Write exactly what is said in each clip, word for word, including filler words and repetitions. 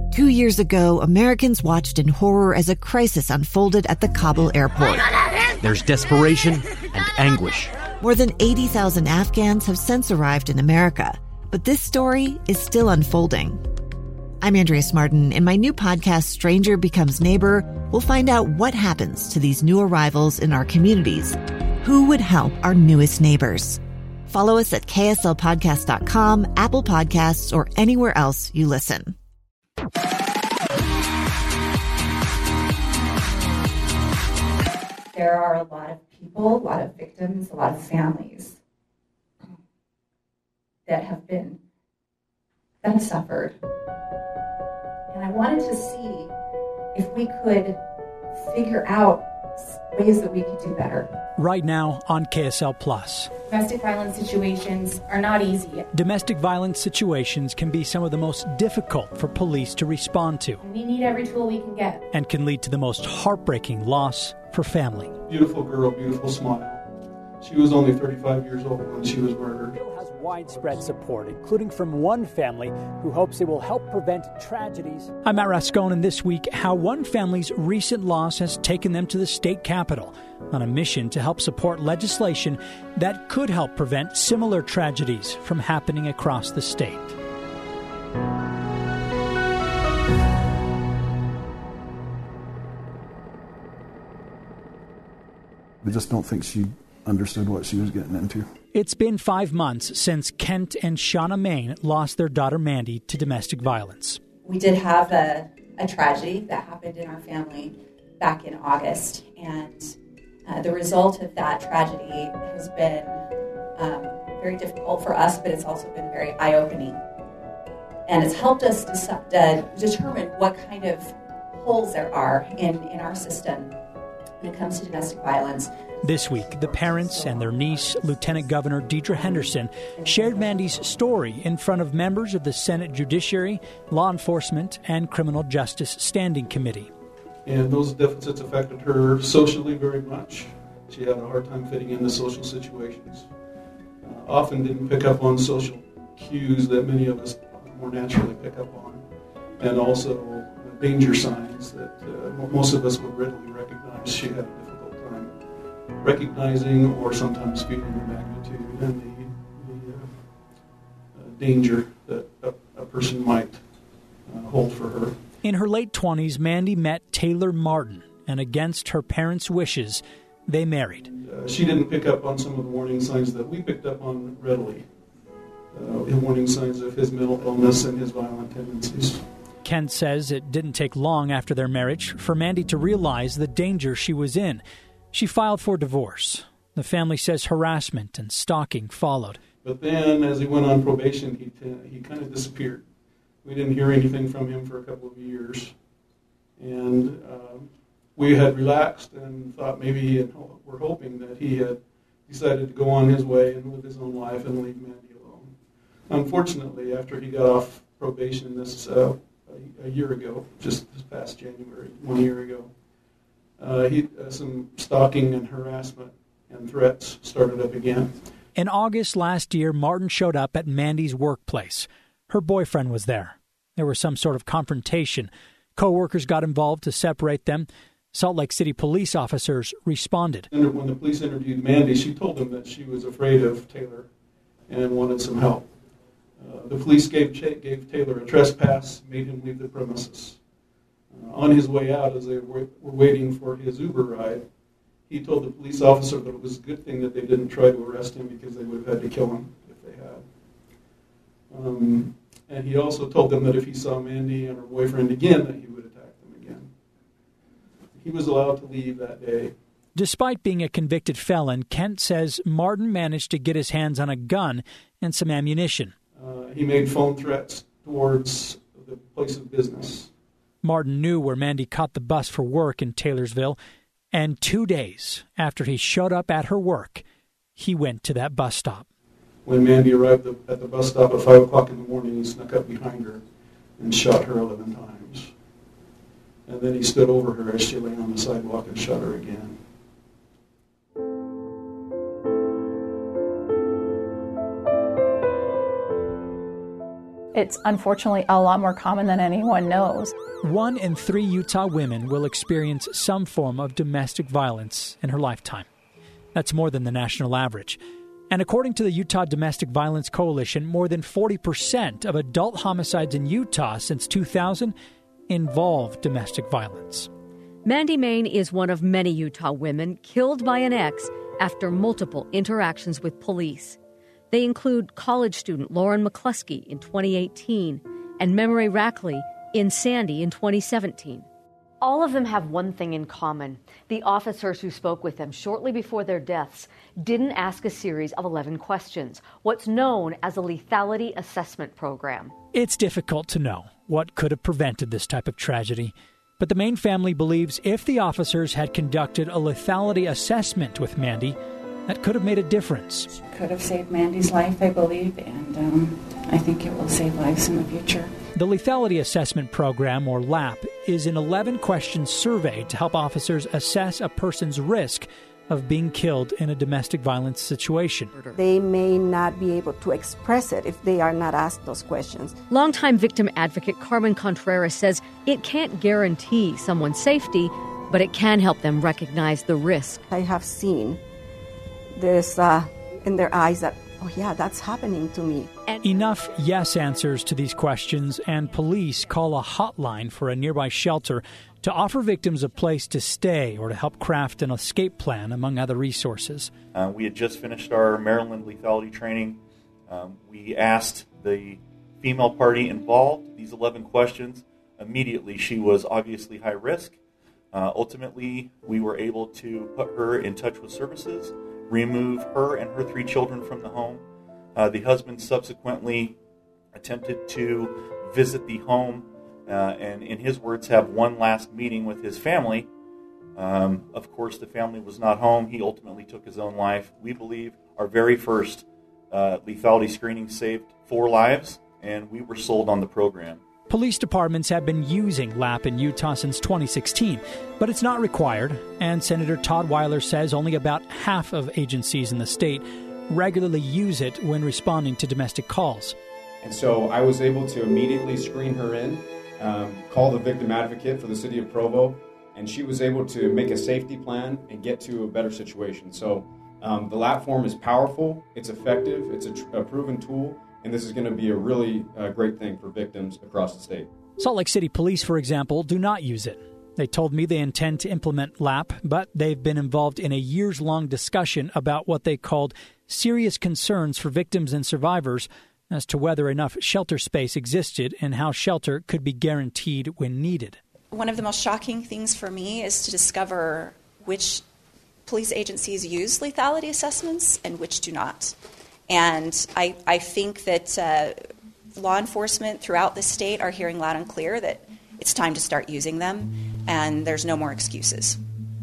Two years ago, Americans watched in horror as a crisis unfolded at the Kabul airport. There's desperation and anguish. More than eighty thousand Afghans have since arrived in America, but this story is still unfolding. I'm Andrea Martin. In my new podcast, Stranger Becomes Neighbor, we'll find out what happens to these new arrivals in our communities. Who would help our newest neighbors? Follow us at K S L podcast dot com, Apple Podcasts, or anywhere else you listen. There are a lot of people, a lot of victims, a lot of families that have been, that have suffered. And I wanted to see if we could figure out ways that we could do better. Right now on K S L Plus. Domestic violence situations are not easy. Domestic violence situations can be some of the most difficult for police to respond to. We need every tool we can get. And can lead to the most heartbreaking loss for family. Beautiful girl, beautiful smile. She was only thirty-five years old when she was murdered. The bill has widespread support, including from one family who hopes it will help prevent tragedies. I'm Matt Rascone, and this week, how one family's recent loss has taken them to the state capitol on a mission to help support legislation that could help prevent similar tragedies from happening across the state. I just don't think she understood what she was getting into. It's been five months since Kent and Shauna Main lost their daughter Mandy to domestic violence. We did have a, a tragedy that happened in our family back in August, and uh, the result of that tragedy has been um, very difficult for us, but it's also been very eye-opening. And it's helped us deci- uh, determine what kind of holes there are in, in our system when it comes to domestic violence. This week, the parents and their niece, Lieutenant Governor Deidre Henderson, shared Mandy's story in front of members of the Senate Judiciary, Law Enforcement, and Criminal Justice Standing Committee. And those deficits affected her socially very much. She had a hard time fitting into social situations. Uh, often didn't pick up on social cues that many of us more naturally pick up on. And also danger signs that uh, most of us would readily recognize. She had a difficult time recognizing or sometimes feeling the magnitude and the, the uh, uh, danger that a, a person might uh, hold for her. In her late twenties, Mandy met Taylor Martin, and against her parents' wishes, they married. Uh, she didn't pick up on some of the warning signs that we picked up on readily. Uh, warning signs of his mental illness and his violent tendencies. Kent says it didn't take long after their marriage for Mandy to realize the danger she was in. She filed for divorce. The family says harassment and stalking followed. But then, as he went on probation, he t- he kind of disappeared. We didn't hear anything from him for a couple of years. And uh, we had relaxed and thought maybe he had, we're hoping that he had decided to go on his way and live his own life and leave Mandy alone. Unfortunately, after he got off probation this uh, a, a year ago, just this past January, one year ago, uh, he uh, some stalking and harassment and threats started up again. In August last year, Martin showed up at Mandy's workplace. Her boyfriend was there. There was some sort of confrontation. Co-workers got involved to separate them. Salt Lake City police officers responded. When the police interviewed Mandy, she told them that she was afraid of Taylor and wanted some help. Uh, the police gave, gave Taylor a trespass, made him leave the premises. Uh, on his way out, as they were, were waiting for his Uber ride, he told the police officer that it was a good thing that they didn't try to arrest him because they would have had to kill him if they had. Um, and he also told them that if he saw Mandy and her boyfriend again, that he would attack them again. He was allowed to leave that day. Despite being a convicted felon, Kent says Martin managed to get his hands on a gun and some ammunition. Uh, he made phone threats towards the place of business. Martin knew where Mandy caught the bus for work in Taylorsville, and two days after he showed up at her work, he went to that bus stop. When Mandy arrived at the bus stop at five o'clock in the morning, he snuck up behind her and shot her eleven times. And then he stood over her as she lay on the sidewalk and shot her again. It's unfortunately a lot more common than anyone knows. One in three Utah women will experience some form of domestic violence in her lifetime. That's more than the national average. And according to the Utah Domestic Violence Coalition, more than forty percent of adult homicides in Utah since two thousand involve domestic violence. Mandy Main is one of many Utah women killed by an ex after multiple interactions with police. They include college student Lauren McCluskey in twenty eighteen and Memory Rackley in Sandy in twenty seventeen. All of them have one thing in common. The officers who spoke with them shortly before their deaths didn't ask a series of eleven questions, what's known as a lethality assessment program. It's difficult to know what could have prevented this type of tragedy, but the Main family believes if the officers had conducted a lethality assessment with Mandy, that could have made a difference. Could have saved Mandy's life, I believe, and um, I think it will save lives in the future. The Lethality Assessment Program, or LAP, is an eleven-question survey to help officers assess a person's risk of being killed in a domestic violence situation. They may not be able to express it if they are not asked those questions. Longtime victim advocate Carmen Contreras says it can't guarantee someone's safety, but it can help them recognize the risk. I have seen this uh, in their eyes that, oh yeah, that's happening to me. And Enough yes answers to these questions, and police call a hotline for a nearby shelter to offer victims a place to stay or to help craft an escape plan, among other resources. Uh, we had just finished our Maryland lethality training. Um, we asked the female party involved these eleven questions. Immediately, she was obviously high risk. Uh, ultimately, we were able to put her in touch with services, remove her and her three children from the home. Uh, the husband subsequently attempted to visit the home uh, and, in his words, have one last meeting with his family. Um, of course, the family was not home. He ultimately took his own life. We believe our very first uh, lethality screening saved four lives, and we were sold on the program. Police departments have been using LAP in Utah since twenty sixteen, but it's not required, and Senator Todd Weiler says only about half of agencies in the state regularly use it when responding to domestic calls. And so I was able to immediately screen her in, um, call the victim advocate for the city of Provo, and she was able to make a safety plan and get to a better situation. So um, the LAP form is powerful, it's effective, it's a, tr- a proven tool, and this is going to be a really uh, great thing for victims across the state. Salt Lake City Police, for example, do not use it. They told me they intend to implement LAP, but they've been involved in a years-long discussion about what they called serious concerns for victims and survivors as to whether enough shelter space existed and how shelter could be guaranteed when needed. One of the most shocking things for me is to discover which police agencies use lethality assessments and which do not. And I, I think that uh, law enforcement throughout the state are hearing loud and clear that it's time to start using them, and there's no more excuses.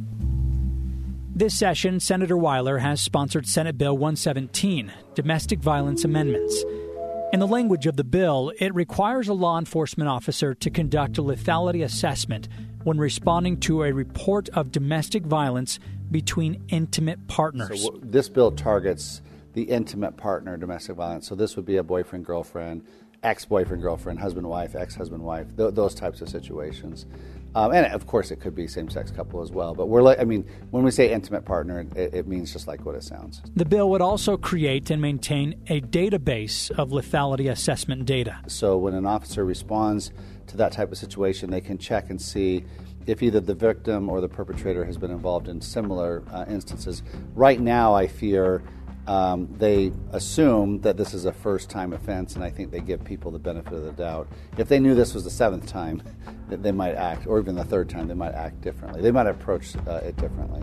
This session, Senator Weiler has sponsored Senate Bill one seventeen, Domestic Violence Amendments. In the language of the bill, it requires a law enforcement officer to conduct a lethality assessment when responding to a report of domestic violence between intimate partners. So w- this bill targets the intimate partner domestic violence. So this would be a boyfriend, girlfriend, ex-boyfriend, girlfriend, husband, wife, ex-husband, wife, th- those types of situations. Um, and of course, it could be same-sex couple as well. But we're like, I mean, when we say intimate partner, it, it means just like what it sounds. The bill would also create and maintain a database of lethality assessment data. So when an officer responds to that type of situation, they can check and see if either the victim or the perpetrator has been involved in similar uh, instances. Right now, I fear Um, they assume that this is a first-time offense, and I think they give people the benefit of the doubt. If they knew this was the seventh time, that they might act, or even the third time, they might act differently. They might approach uh, it differently.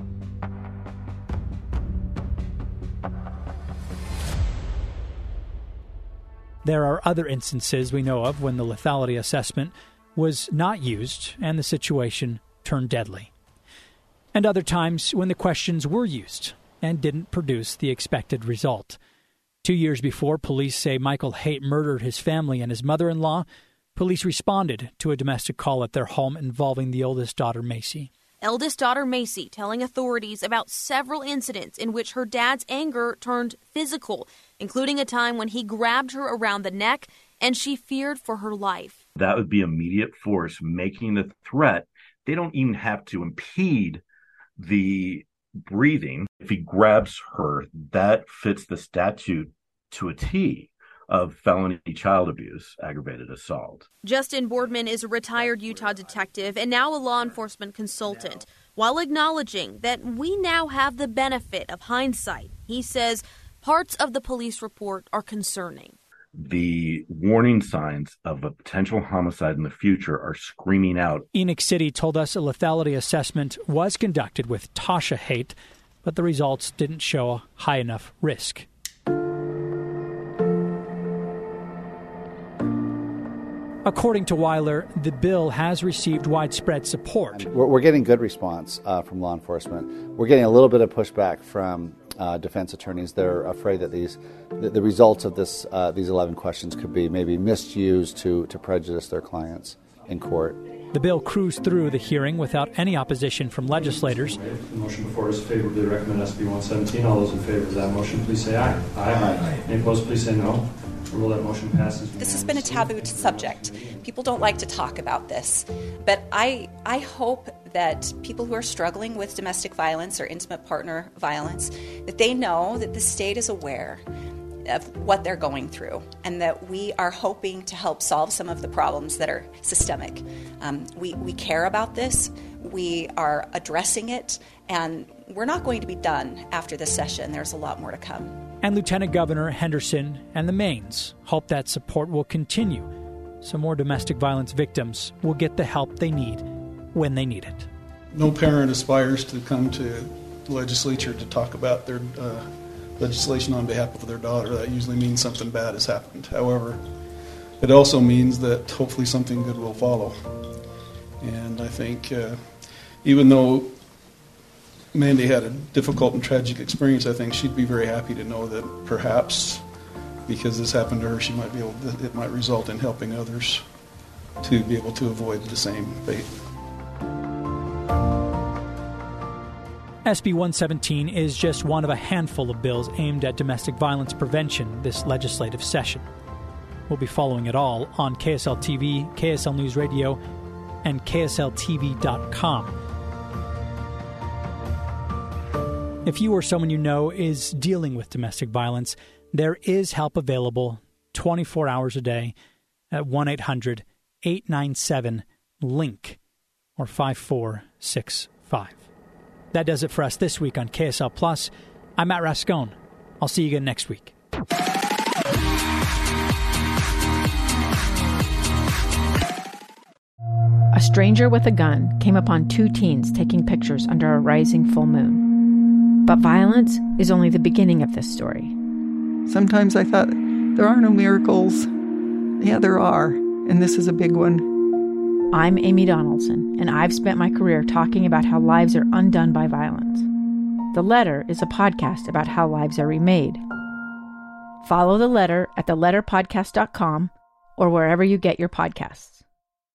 There are other instances we know of when the lethality assessment was not used and the situation turned deadly. And other times when the questions were used and didn't produce the expected result. Two years before police say Michael Haight murdered his family and his mother-in-law, police responded to a domestic call at their home involving the oldest daughter, Macy. Eldest daughter Macy telling authorities about several incidents in which her dad's anger turned physical, including a time when he grabbed her around the neck and she feared for her life. That would be immediate force making the threat. They don't even have to impede the breathing. If he grabs her, that fits the statute to a T of felony child abuse, aggravated assault. Justin Boardman is a retired Utah detective and now a law enforcement consultant. While acknowledging that we now have the benefit of hindsight, he says parts of the police report are concerning. The warning signs of a potential homicide in the future are screaming out. Enoch City told us a lethality assessment was conducted with Tasha Haight, but the results didn't show a high enough risk. According to Weiler, the bill has received widespread support. We're, we're getting good response uh, from law enforcement. We're getting a little bit of pushback from uh, defense attorneys. They're afraid that these the, the results of this uh, these eleven questions could be maybe misused to, to prejudice their clients in court. The bill cruised through the hearing without any opposition from legislators. The motion before us favorably recommend S B one seventeen. All those in favor of that motion, please say aye. Aye. Aye. Any opposed, please say no. Rule that motion passes. This has been a taboo subject. People don't like to talk about this. But I, I hope that people who are struggling with domestic violence or intimate partner violence, that they know that the state is aware of what they're going through and that we are hoping to help solve some of the problems that are systemic. Um, we, we care about this. We are addressing it. And we're not going to be done after this session. There's a lot more to come. And Lieutenant Governor Henderson and the Maines hope that support will continue so more domestic violence victims will get the help they need when they need it. No parent aspires to come to the legislature to talk about their uh, legislation on behalf of their daughter. That usually means something bad has happened. However, it also means that hopefully something good will follow. And I think uh, even though Mandy had a difficult and tragic experience, I think she'd be very happy to know that perhaps because this happened to her, she might be able to, it might result in helping others to be able to avoid the same fate. S B one seventeen is just one of a handful of bills aimed at domestic violence prevention this legislative session. We'll be following it all on K S L T V, K S L News Radio, and K S L T V dot com. If you or someone you know is dealing with domestic violence, there is help available twenty-four hours a day at one eight hundred eight nine seven LINK or five four six five. That does it for us this week on K S L Plus. I'm Matt Rascone. I'll see you again next week. A stranger with a gun came upon two teens taking pictures under a rising full moon. But violence is only the beginning of this story. Sometimes I thought, there are no miracles. Yeah, there are, and this is a big one. I'm Amy Donaldson, and I've spent my career talking about how lives are undone by violence. The Letter is a podcast about how lives are remade. Follow The Letter at the letter podcast dot com or wherever you get your podcasts.